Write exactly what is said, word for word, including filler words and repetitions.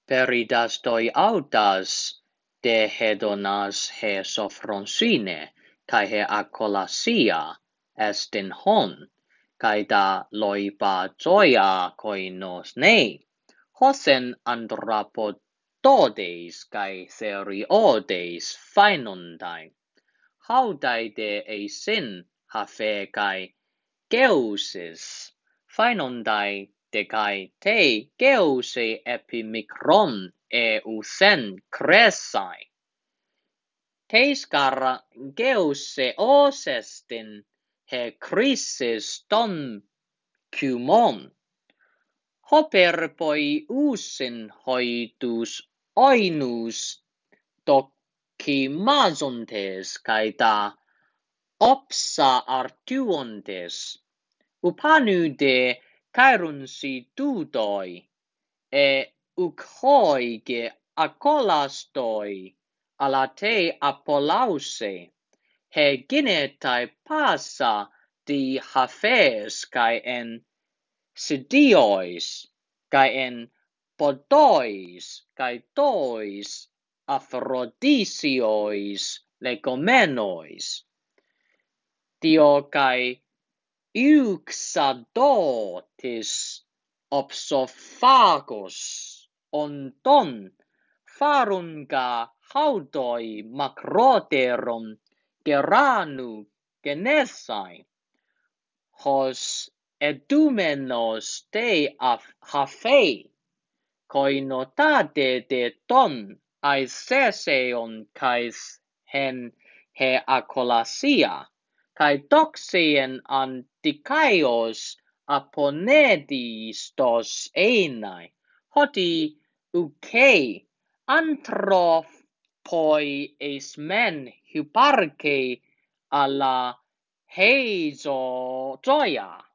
Peridas toi autas de hedonas he sophrosyne, kai he akolasia estin hon, kai da loipa joia koinos nei, hosen andrapododes kai theriodes phainondai, haudai de eisin hafe kai geuses, phainondai de kai te geuse epimikron e usen kresai. Teis gara geuse osestin he krisis ton kymon. Hoper poi usin hoitus oinus dokimazontes kai da opsa artuontes, upanu de kairunsi dudoi, e ukhoi ge akolastoi, ala te apolause, he ginetai passa di hafes kai en sidiois, kai en podois, kai tois aphrodsiois legomenois. Dio kai euxadotis opsophagos onton farunga haudoi macroteron geranu genesai, hos edumenos te af hafei, koinotate de ton aiseseon kais hen he akolasia, kai doxien antikaios aponedistos einai, hoti ukei anthropoi eismen hyparkei ala heizo joia.